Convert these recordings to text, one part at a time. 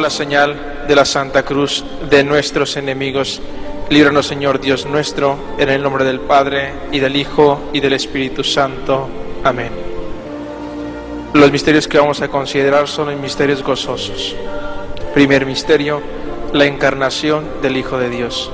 la señal de la Santa Cruz de nuestros enemigos, líbranos, Señor Dios nuestro, en el nombre del Padre, y del Hijo, y del Espíritu Santo. Amén. Los misterios que vamos a considerar son los misterios gozosos. Primer misterio, la encarnación del Hijo de Dios.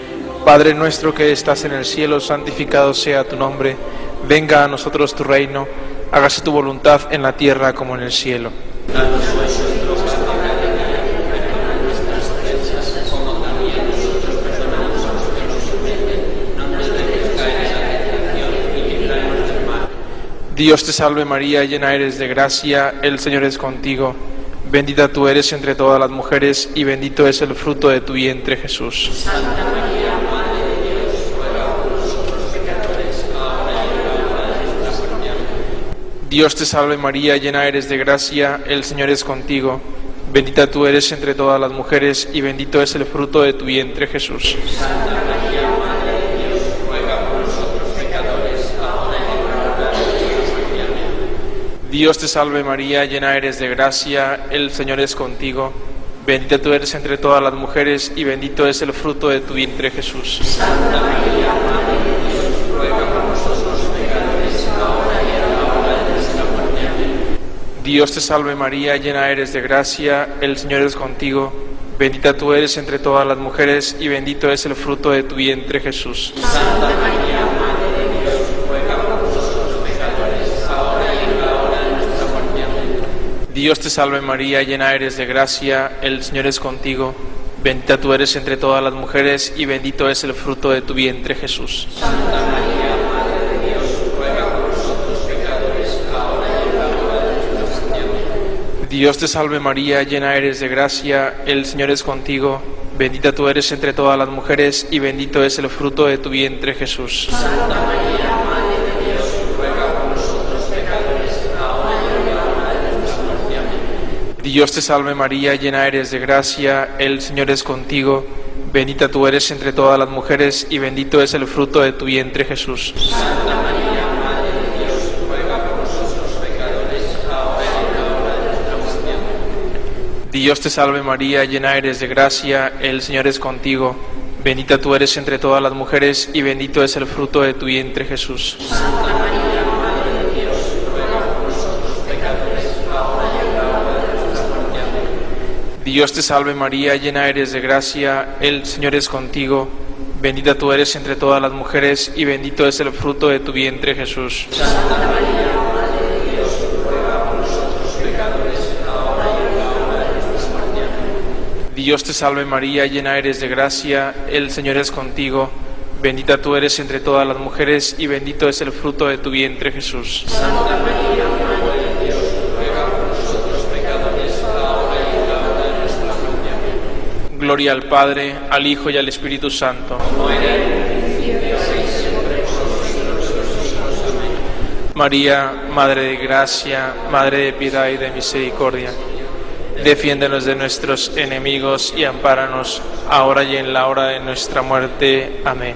Padre nuestro que estás en el cielo, santificado sea tu nombre. Venga a nosotros tu reino, hágase tu voluntad en la tierra como en el cielo. Danos hoy nuestro pan de cada día, perdona nuestras ofensas, como también nosotros perdonamos a los que nos ofenden. No nos dejes caer en la tentación y líbranos del mal. Dios te salve María, llena eres de gracia, el Señor es contigo. Bendita tú eres entre todas las mujeres y bendito es el fruto de tu vientre, Jesús. Santa María, Madre de Dios, ruega por nosotros pecadores, ahora y en la hora de nuestra muerte. Amén. Dios te salve María, llena eres de gracia, el Señor es contigo. Bendita tú eres entre todas las mujeres y bendito es el fruto de tu vientre, Jesús. Santa María, Madre de Dios, ruega por nosotros pecadores, ahora y en la hora de nuestra muerte. Amén. Dios te salve María, llena eres de gracia, el Señor es contigo. Bendita tú eres entre todas las mujeres y bendito es el fruto de tu vientre, Jesús. Santa María, Madre de Dios, ruega por nosotros pecadores, ahora y en la hora de nuestra muerte. Amén. Dios te salve María, llena eres de gracia, el Señor es contigo. Bendita tú eres entre todas las mujeres y bendito es el fruto de tu vientre, Jesús. Santa María, Madre de Dios, ruega por nosotros pecadores, ahora y en la hora de nuestra muerte. Amén. Dios te salve María, llena eres de gracia, el Señor es contigo. Bendita tú eres entre todas las mujeres y bendito es el fruto de tu vientre, Jesús. Santa María, Madre de Dios, ruega por nosotros pecadores, ahora y en la hora de nuestra muerte. Amén. Dios te salve María, llena eres de gracia, el Señor es contigo. Bendita tú eres entre todas las mujeres y bendito es el fruto de tu vientre, Jesús. Santa María, Madre de Dios, ruega por nosotros pecadores, ahora y en la hora de nuestra muerte. Amén. Dios te salve María, llena eres de gracia, el Señor es contigo. Bendita tú eres entre todas las mujeres y bendito es el fruto de tu vientre, Jesús. Santa María, Madre de Dios, ruega por nosotros pecadores, ahora y en la hora de nuestra muerte. Amén. Dios te salve María, llena eres de gracia, el Señor es contigo. Bendita tú eres entre todas las mujeres y bendito es el fruto de tu vientre, Jesús. Santa María, Madre de Dios, ruega por nosotros pecadores, ahora y en la hora de nuestra muerte. Amén. Dios te salve María, llena eres de gracia, el Señor es contigo. Bendita tú eres entre todas las mujeres y bendito es el fruto de tu vientre, Jesús. Santa María, Madre de Dios, ruega por nosotros pecadores, ahora y en la hora de nuestra muerte. Amén. Dios te salve María, llena eres de gracia, el Señor es contigo. Bendita tú eres entre todas las mujeres y bendito es el fruto de tu vientre, Jesús. Santa María, Madre de Dios, ruega por nosotros pecadores, ahora y en la hora de nuestra muerte. Amén. Gloria al Padre, al Hijo y al Espíritu Santo. Como era en el principio, ahora y siempre, por los siglos de los siglos. Amén. María, Madre de gracia, Madre de piedad y de misericordia, defiéndenos de nuestros enemigos y ampáranos, ahora y en la hora de nuestra muerte. Amén.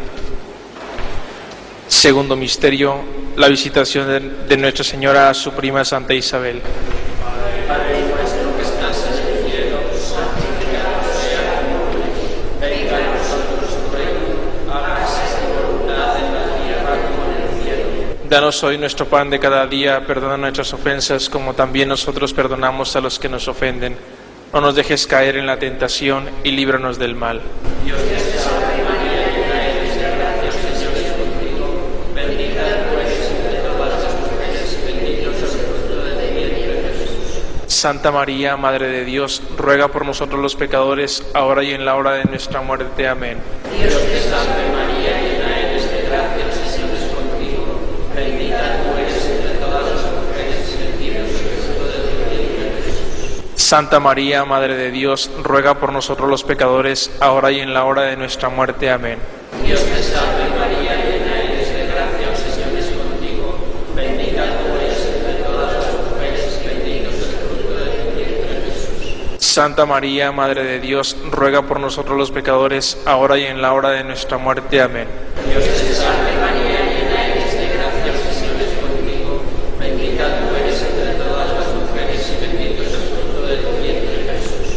Segundo misterio, la visitación de Nuestra Señora a su prima Santa Isabel. Padre nuestro que estás en el cielo, santificado sea tu nombre. Venga a nosotros tu reino, hágase tu voluntad en la tierra como en el cielo. Danos hoy nuestro pan de cada día, perdona nuestras ofensas como también nosotros perdonamos a los que nos ofenden. No nos dejes caer en la tentación y líbranos del mal. Dios te salve María, llena eres de gracia, el Señor es contigo. Bendita tú eres entre todas las mujeres y bendito es el fruto de tu vientre, Jesús. Santa María, Madre de Dios, ruega por nosotros los pecadores, ahora y en la hora de nuestra muerte. Amén. Dios te salve María, llena eres de gracia, el Señor es contigo. Bendita tú eres entre todas las mujeres y bendito es el fruto de tu vientre, Jesús. Santa María, Madre de Dios, ruega por nosotros los pecadores, ahora y en la hora de nuestra muerte. Amén. Dios te salve María, llena eres de gracia, el Señor es contigo. Bendita tú eres entre todas las mujeres y bendito es el fruto de tu vientre, Jesús. Santa María, Madre de Dios, ruega por nosotros los pecadores, ahora y en la hora de nuestra muerte. Amén. Dios te salve María, llena eres de gracia, el Señor es contigo. Bendita tú eres entre todas las mujeres y bendito es el fruto de tu vientre, Jesús.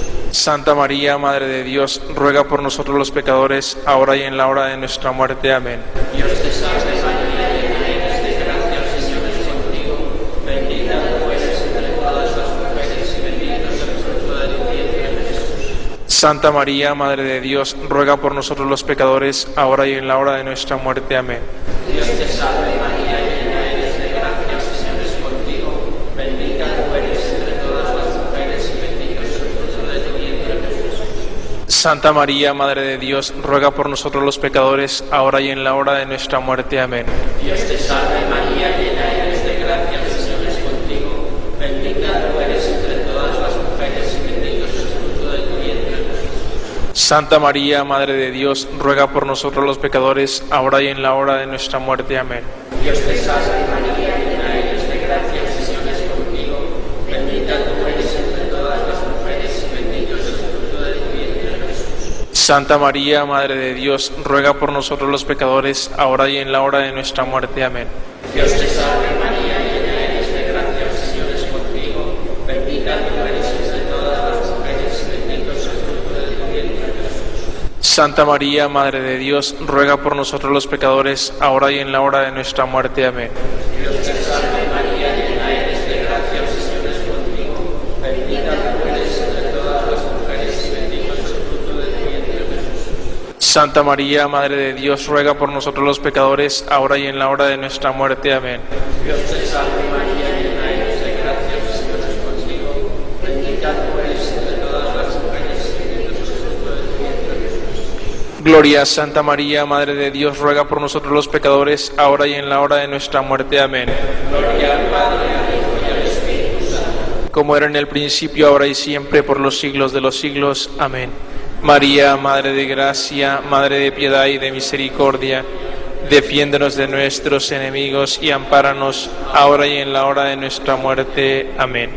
Santa María, Madre de Dios, ruega por nosotros los pecadores, ahora y en la hora de nuestra muerte. Amén. Dios te salve María, llena eres de gracia, el Señor es contigo. Bendita tú eres entre todas las mujeres y bendito es el fruto de tu vientre, Jesús. Santa María, Madre de Dios, ruega por nosotros los pecadores, ahora y en la hora de nuestra muerte. Amén. Dios te salve María, llena eres de gracia, el Señor es contigo. Bendita tú eres entre todas las mujeres y bendito es el fruto de tu vientre, Jesús. Santa María, Madre de Dios, ruega por nosotros los pecadores, ahora y en la hora de nuestra muerte. Amén. Dios te salve María, llena eres de gracia, el Señor es contigo. Bendita tú eres entre todas las mujeres y bendito es el fruto de tu vientre, Jesús. Santa María, Madre de Dios, ruega por nosotros los pecadores, ahora y en la hora de nuestra muerte. Amén. Dios te salve María, llena eres de gracia, el Señor es contigo. Bendita tú eres entre todas las mujeres y bendito es el fruto de tu vientre, Jesús. Santa María, Madre de Dios, ruega por nosotros los pecadores, ahora y en la hora de nuestra muerte. Amén. Dios te salve María, llena eres de gracia, el Señor es contigo. Bendita tú eres entre todas las mujeres y bendito es el fruto de tu vientre, Jesús. Santa María, Madre de Dios, ruega por nosotros los pecadores, ahora y en la hora de nuestra muerte. Amén. Dios te salve María, llena eres de gracia, el Señor es contigo. Bendita tú eres entre todas las mujeres y bendito es el fruto de tu vientre, Jesús. Santa María, Madre de Dios, ruega por nosotros los pecadores, ahora y en la hora de nuestra muerte. Amén. Dios te salve María, llena eres de gracia, el Señor es contigo. Bendita tú eres entre todas las mujeres y bendito es el fruto de tu vientre, Jesús. Gloria a Santa María, Madre de Dios, ruega por nosotros los pecadores, ahora y en la hora de nuestra muerte. Amén. Gloria al Padre, al Hijo y al Espíritu Santo. Como era en el principio, ahora y siempre, por los siglos de los siglos. Amén. María, Madre de gracia, Madre de piedad y de misericordia, defiéndonos de nuestros enemigos y ampáranos, ahora y en la hora de nuestra muerte. Amén.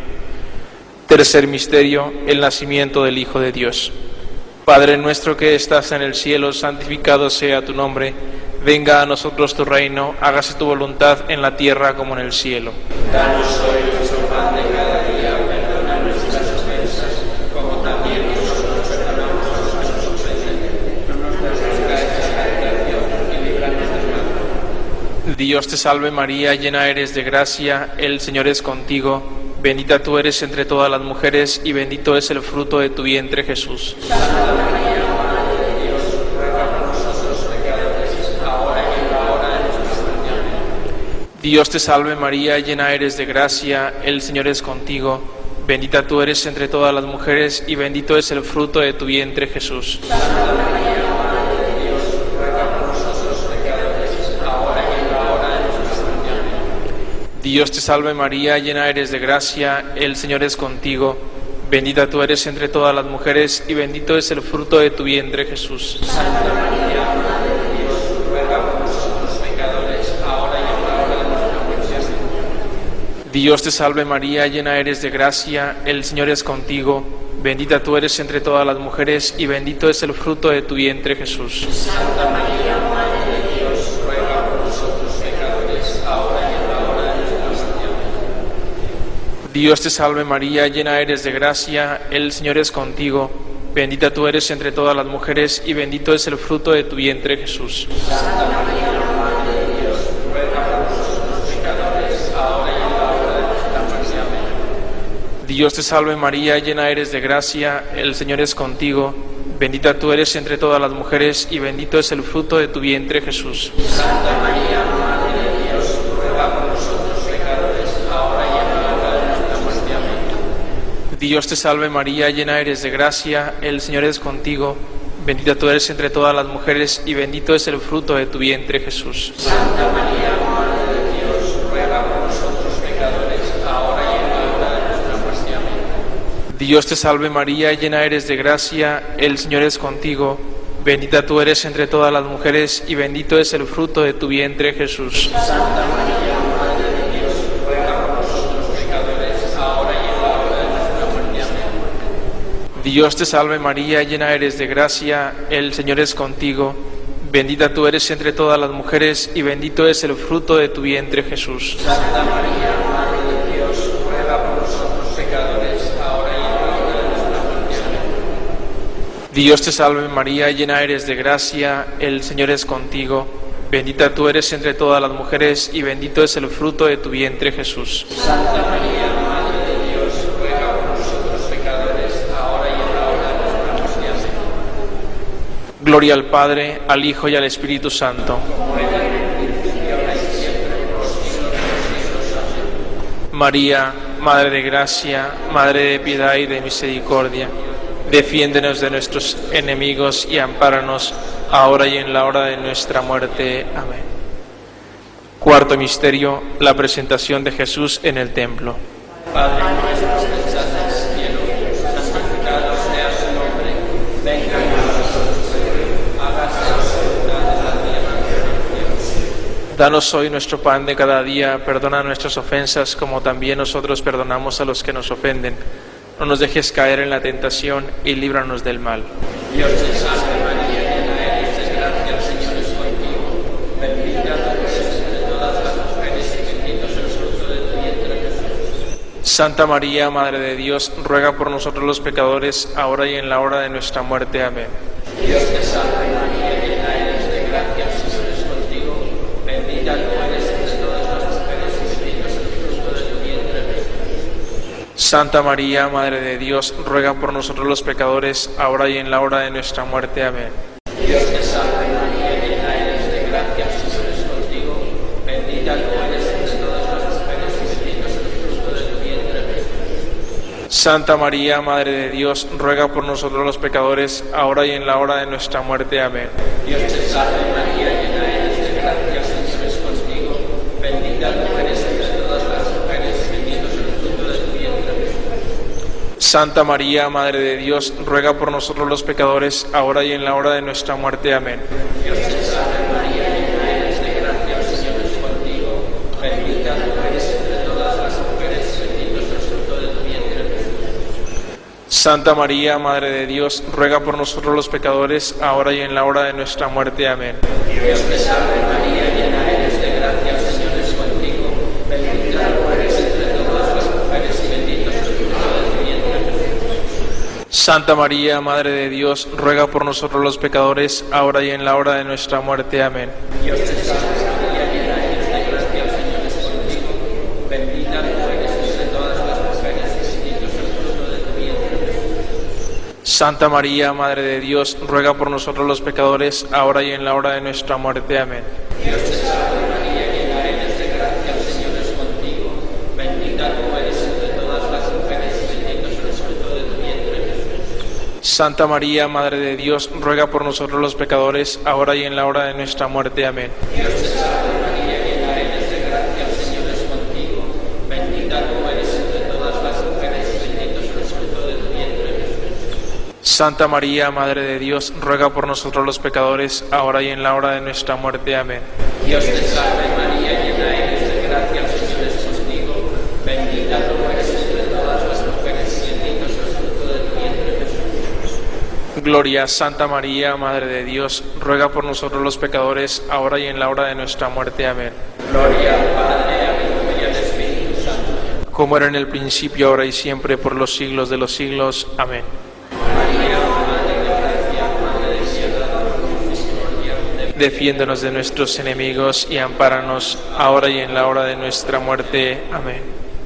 Tercer misterio, el nacimiento del Hijo de Dios. Padre nuestro que estás en el cielo, santificado sea tu nombre. Venga a nosotros tu reino, hágase tu voluntad en la tierra como en el cielo. Danos hoy nuestro pan de cada día, perdona nuestras ofensas, como también nosotros perdonamos a los que nos ofenden. No nos dejes caer en la tentación y líbranos del mal. Dios te salve María, llena eres de gracia, el Señor es contigo. Bendita tú eres entre todas las mujeres y bendito es el fruto de tu vientre, Jesús. Santa María, Madre de Dios, ruega por nosotros pecadores, ahora y en la hora de nuestra muerte. Amén. Dios te salve María, llena eres de gracia, el Señor es contigo. Bendita tú eres entre todas las mujeres y bendito es el fruto de tu vientre, Jesús. Santa María, Madre de Dios, ruega por nosotros pecadores, ahora y en la hora de nuestra muerte. Amén. Dios te salve María, llena eres de gracia, el Señor es contigo. Bendita tú eres entre todas las mujeres y bendito es el fruto de tu vientre, Jesús. Santa María, Madre de Dios, ruega por nosotros pecadores, ahora y en la hora de nuestra muerte. Amén. Dios te salve María, llena eres de gracia, el Señor es contigo. Bendita tú eres entre todas las mujeres y bendito es el fruto de tu vientre, Jesús. Santa María, Madre de Dios, ruega por nosotros pecadores, ahora y en la hora de nuestra muerte. Amén. Dios te salve María, llena eres de gracia, el Señor es contigo. Bendita tú eres entre todas las mujeres y bendito es el fruto de tu vientre, Jesús. Santa María, Madre de Dios, ruega por nosotros pecadores, ahora y en la hora de nuestra muerte. Amén. Dios te salve María, llena eres de gracia, el Señor es contigo. Bendita tú eres entre todas las mujeres y bendito es el fruto de tu vientre, Jesús. Santa María, Madre de Dios, ruega por nosotros pecadores, ahora y en la hora de nuestra muerte. Amén. Dios te salve María, llena eres de gracia, el Señor es contigo. Bendita tú eres entre todas las mujeres y bendito es el fruto de tu vientre, Jesús. Santa María, Madre de Dios, ruega por nosotros pecadores, ahora y en la hora de nuestra muerte. Amén. Dios te salve María, llena eres de gracia, el Señor es contigo. Bendita tú eres entre todas las mujeres y bendito es el fruto de tu vientre, Jesús. Santa María, Madre de Dios, ruega por nosotros pecadores, ahora y en la hora de nuestra muerte. Amén. Dios te salve María, llena eres de gracia, el Señor es contigo. Bendita tú eres entre todas las mujeres y bendito es el fruto de tu vientre, Jesús. Santa María, Madre de Dios, ruega por nosotros pecadores, ahora y en la hora de nuestra muerte. Amén. Dios te salve María, llena eres de gracia, el Señor es contigo. Bendita tú eres entre todas las mujeres y bendito es el fruto de tu vientre, Jesús. Santa María, Madre de Dios, ruega por nosotros pecadores, ahora y en la hora de nuestra muerte. Amén. Gloria al Padre, al Hijo y al Espíritu Santo. María, Madre de gracia, Madre de piedad y de misericordia, defiéndenos de nuestros enemigos y ampáranos ahora y en la hora de nuestra muerte. Amén. Cuarto misterio, la presentación de Jesús en el templo. Padre nuestro que estás en el cielo, santificado sea tu nombre. Venga a nosotros tu reino, hágase la voluntad de la tierra como en el cielo. Danos hoy nuestro pan de cada día, perdona nuestras ofensas como también nosotros perdonamos a los que nos ofenden. No nos dejes caer en la tentación y líbranos del mal. Dios te salve María, llena eres de gracia, el Señor es contigo. Bendita tú eres entre todas las mujeres y bendito es el fruto de tu vientre, Jesús. Santa María, Madre de Dios, ruega por nosotros los pecadores, ahora y en la hora de nuestra muerte. Amén. Dios te salve María, llena eres de gracia, el Señor es contigo. Bendita tú eres entre todas las mujeres y bendito es el fruto de tu vientre, Jesús. Santa María, Madre de Dios, ruega por nosotros los pecadores, ahora y en la hora de nuestra muerte. Amén. Dios te salve María, llena eres de gracia, el Señor es contigo. Bendita tú eres entre todas las mujeres y bendito es el fruto de tu vientre, Jesús. Santa María, Madre de Dios, ruega por nosotros los pecadores, ahora y en la hora de nuestra muerte. Amén. Dios te salve María, llena eres de gracia, el Señor es contigo. Bendita tú eres entre todas las mujeres y bendito es el fruto de tu vientre, Jesús. Santa María, Madre de Dios, ruega por nosotros los pecadores, ahora y en la hora de nuestra muerte. Amén. Dios te salve María, llena eres de gracia, el Señor es contigo. Bendita tú eres entre todas las mujeres y bendito es el fruto de tu vientre, Jesús. Santa María, Madre de Dios, ruega por nosotros los pecadores, ahora y en la hora de nuestra muerte. Amén. Dios te salve María, llena eres de gracia, el Señor es contigo. Bendita tú eres entre todas las mujeres y bendito es el fruto de tu vientre, Jesús. Santa María, Madre de Dios, ruega por nosotros los pecadores, ahora y en la hora de nuestra muerte. Amén. Dios te salve María, llena eres de gracia, el Señor es contigo. Bendita tú eres entre todas las mujeres y bendito es el fruto de tu vientre, Jesús. Santa María, Madre de Dios, ruega por nosotros los pecadores, ahora y en la hora de nuestra muerte. Amén. Dios te salve María, llena eres de gracia, el Señor es contigo. Bendita tú eres entre todas las mujeres y bendito es el fruto de tu vientre, Jesús. Santa María, Madre de Dios, ruega por nosotros los pecadores, ahora y en la hora de nuestra muerte. Amén. Dios te salve María, llena eres de gracia, el Señor es contigo. Bendita tú eres entre todas las mujeres y bendito es el fruto de tu vientre, Jesús. Santa María, Madre de Dios, ruega por nosotros los pecadores, ahora y en la hora de nuestra muerte. Amén. Dios te salve María, llena eres de gracia, el Señor es contigo. Bendita tú eres entre todas las mujeres y bendito es el fruto de tu vientre, Jesús. Gloria, Santa María, Madre de Dios, ruega por nosotros los pecadores, ahora y en la hora de nuestra muerte. Amén. Gloria al Padre, al Hijo y al Espíritu Santo. Como era en el principio, ahora y siempre, por los siglos de los siglos. Amén. María, Madre de gracia, Madre de piedad, misericordia, Defiéndonos de nuestros enemigos y ampáranos, ahora y en la hora de nuestra muerte. Amén.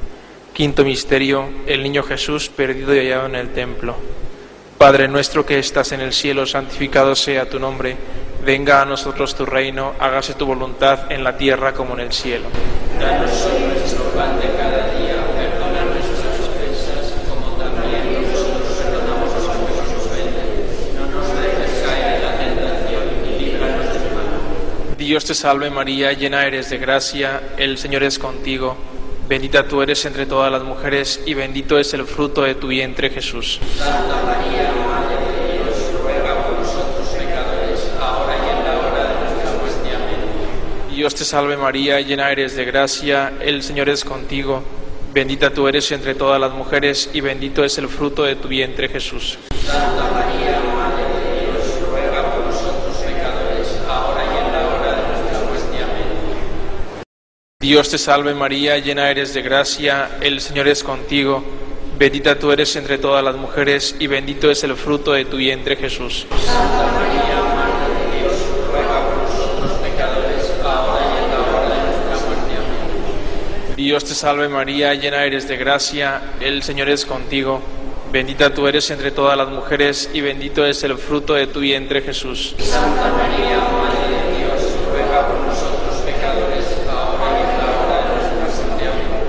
Quinto misterio, el niño Jesús perdido y hallado en el templo. Padre nuestro que estás en el cielo, santificado sea tu nombre. Venga a nosotros tu reino, hágase tu voluntad en la tierra como en el cielo. Danos hoy nuestro pan de cada día, perdona nuestras ofensas, como también nosotros perdonamos a los que nos ofenden. No nos dejes caer en la tentación y líbranos del mal. Dios te salve María, llena eres de gracia, el Señor es contigo. Bendita tú eres entre todas las mujeres y bendito es el fruto de tu vientre, Jesús. Santa María, Madre de Dios, ruega por nosotros pecadores, ahora y en la hora de nuestra muerte. Amén. Dios te salve María, llena eres de gracia, el Señor es contigo. Bendita tú eres entre todas las mujeres y bendito es el fruto de tu vientre, Jesús. Santa María, Madre de Dios, ruega por nosotros pecadores, ahora y en la hora de nuestra muerte. Amén. Dios te salve María, llena eres de gracia, el Señor es contigo. Bendita tú eres entre todas las mujeres y bendito es el fruto de tu vientre, Jesús. Santa María, Madre de Dios, ruega por nosotros pecadores, ahora y en la hora de nuestra muerte. Amén. Dios te salve María, llena eres de gracia, el Señor es contigo. Bendita tú eres entre todas las mujeres y bendito es el fruto de tu vientre, Jesús. Santa María, Madre de Dios, ruega por nosotros pecadores, ahora y en la hora de nuestra muerte.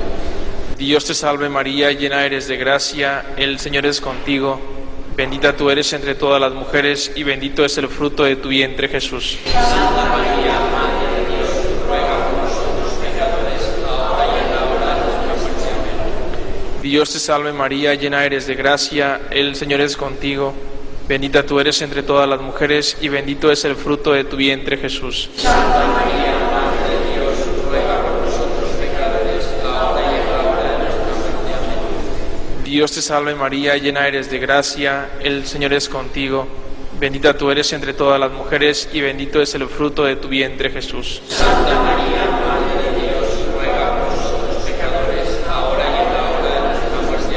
Amén. Dios te salve María, llena eres de gracia, el Señor es contigo. Bendita tú eres entre todas las mujeres y bendito es el fruto de tu vientre, Jesús. Santa María, Madre de Dios, ruega por nosotros pecadores, ahora y en la hora de nuestra muerte. Amén. Dios te salve María, llena eres de gracia, el Señor es contigo. Bendita tú eres entre todas las mujeres y bendito es el fruto de tu vientre, Jesús. Santa María, Madre de Dios, ruega por nosotros pecadores, ahora y en la hora de nuestra muerte. Amén. Dios te salve María, llena eres de gracia, el Señor es contigo. Bendita tú eres entre todas las mujeres y bendito es el fruto de tu vientre, Jesús. Santa María, Madre de Dios, ruega por nosotros pecadores, ahora y en la hora de nuestra muerte.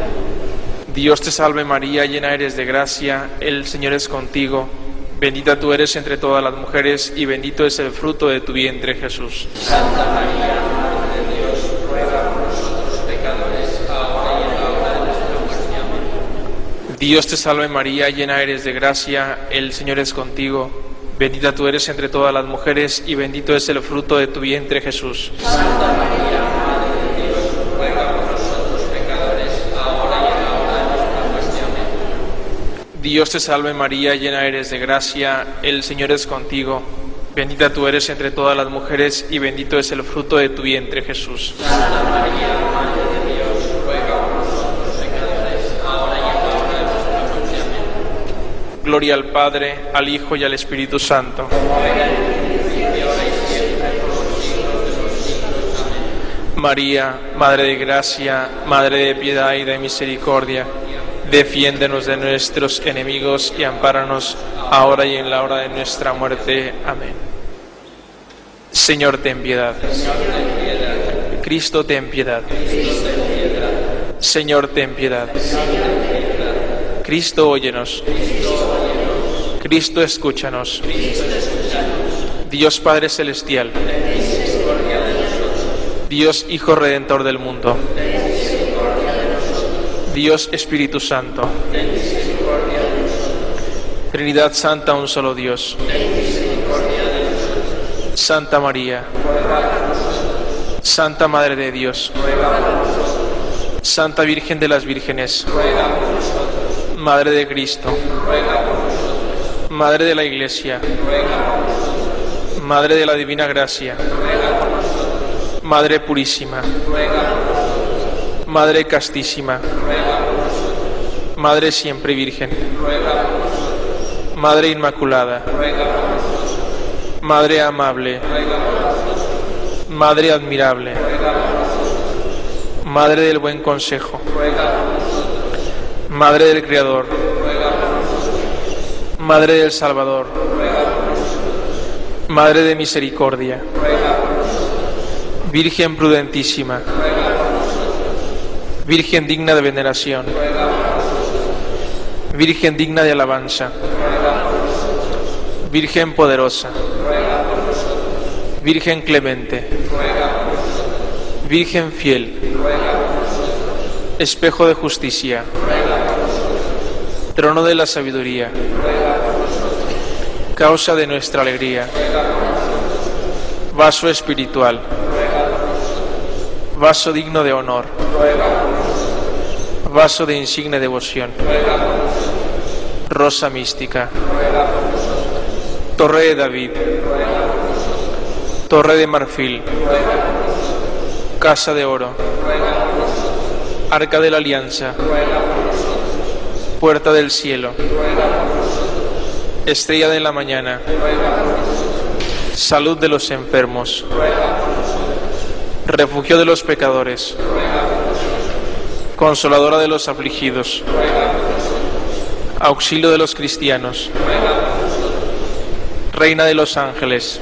Amén. Dios te salve María, llena eres de gracia, el Señor es contigo. Bendita tú eres entre todas las mujeres y bendito es el fruto de tu vientre, Jesús. Santa María, Madre de Dios, ruega por nosotros pecadores, ahora y en la hora de nuestra muerte. Amén. Dios te salve María, llena eres de gracia, el Señor es contigo. Bendita tú eres entre todas las mujeres y bendito es el fruto de tu vientre, Jesús. Santa María, Madre de Dios, ruega por nosotros pecadores, ahora y en la hora de nuestra muerte. Amén. Dios te salve María, llena eres de gracia, el Señor es contigo. Bendita tú eres entre todas las mujeres y bendito es el fruto de tu vientre, Jesús. Santa María, Madre de Dios, ruega por nosotros pecadores, ahora y en la hora de nuestra muerte. Amén. Gloria al Padre, al Hijo y al Espíritu Santo. Como era en el principio, ahora y siempre, por los siglos de los siglos. Amén. María, Madre de gracia, Madre de piedad y de misericordia, defiéndenos de nuestros enemigos y ampáranos ahora y en la hora de nuestra muerte. Amén. Señor, ten piedad. Cristo, ten piedad. Señor, ten piedad. Cristo, óyenos. Cristo, escúchanos. Dios Padre Celestial, Dios Hijo Redentor del mundo, Dios Espíritu Santo, Trinidad Santa, un solo Dios. Santa María, Santa Madre de Dios, Santa Virgen de las Vírgenes, Madre de Cristo, Madre de la Iglesia, Madre de la Divina Gracia, Madre Purísima, Madre Castísima, Madre Siempre Virgen, Madre Inmaculada, Madre Amable, Madre Admirable, Madre del Buen Consejo, Madre del Creador, Madre del Salvador, Madre de Misericordia, Virgen prudentísima, Virgen digna de veneración, Virgen digna de alabanza, Virgen poderosa, Virgen clemente, Virgen fiel, espejo de justicia, trono de la sabiduría, causa de nuestra alegría, vaso espiritual, vaso digno de honor, vaso de insigne devoción, rosa mística, torre de David, torre de marfil, casa de oro, arca de la alianza, puerta del cielo, estrella de la mañana, salud de los enfermos, refugio de los pecadores, consoladora de los afligidos, auxilio de los cristianos, reina de los ángeles,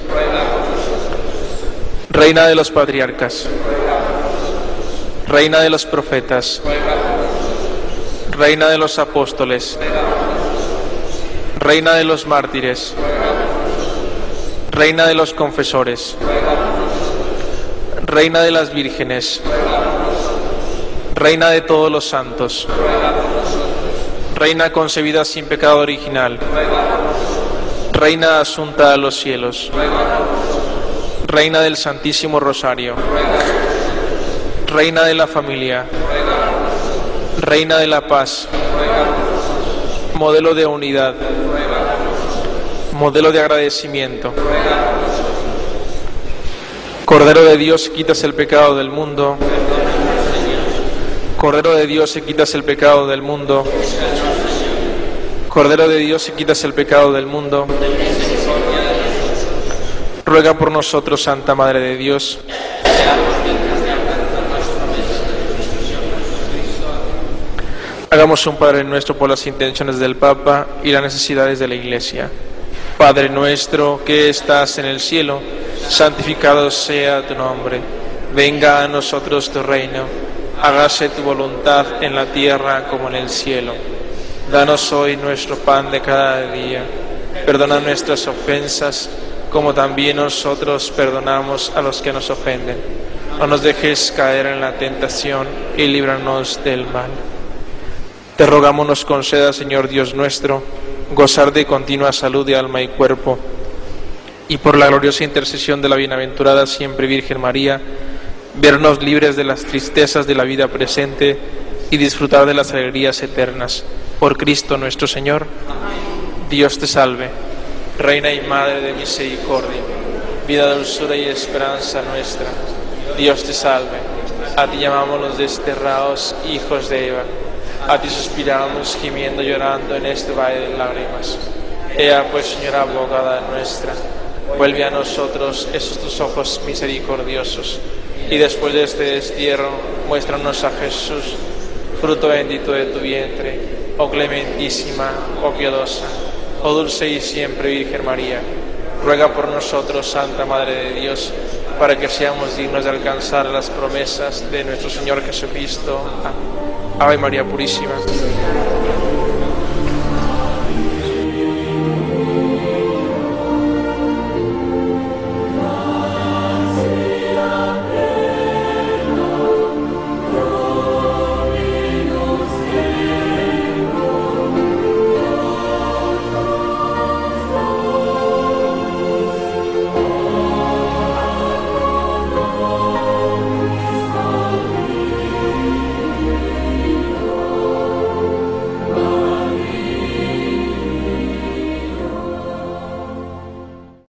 reina de los patriarcas, reina de los profetas, Reina de los apóstoles, Reina de los mártires, Reina de los confesores, Reina de las vírgenes, Reina de todos los santos, Reina concebida sin pecado original, Reina asunta a los cielos, Reina del Santísimo Rosario, Reina de la familia, Reina de la paz, modelo de unidad, modelo de agradecimiento. Cordero de Dios, quitas el pecado del mundo. Cordero de Dios, quitas el pecado del mundo. Cordero de Dios, quitas el pecado del mundo. Ruega por nosotros, Santa Madre de Dios. Hagamos un Padre Nuestro por las intenciones del Papa y las necesidades de la Iglesia. Padre nuestro que estás en el cielo, santificado sea tu nombre. Venga a nosotros tu reino. Hágase tu voluntad en la tierra como en el cielo. Danos hoy nuestro pan de cada día. Perdona nuestras ofensas, como también nosotros perdonamos a los que nos ofenden. No nos dejes caer en la tentación y líbranos del mal. Te rogamos nos conceda, Señor Dios nuestro, gozar de continua salud de alma y cuerpo, y por la gloriosa intercesión de la bienaventurada siempre Virgen María, vernos libres de las tristezas de la vida presente y disfrutar de las alegrías eternas. Por Cristo nuestro Señor. Dios te salve, Reina y Madre de misericordia, vida, dulzura y esperanza nuestra. Dios te salve, a ti llamamos los desterrados hijos de Eva. A ti suspiramos, gimiendo, llorando en este valle de lágrimas. Ea pues, Señora abogada nuestra, vuelve a nosotros esos tus ojos misericordiosos, y después de este destierro, muéstranos a Jesús, fruto bendito de tu vientre, oh clementísima, oh piadosa, oh dulce y siempre Virgen María. Ruega por nosotros, Santa Madre de Dios, para que seamos dignos de alcanzar las promesas de nuestro Señor Jesucristo. Amén. Ave María Purísima.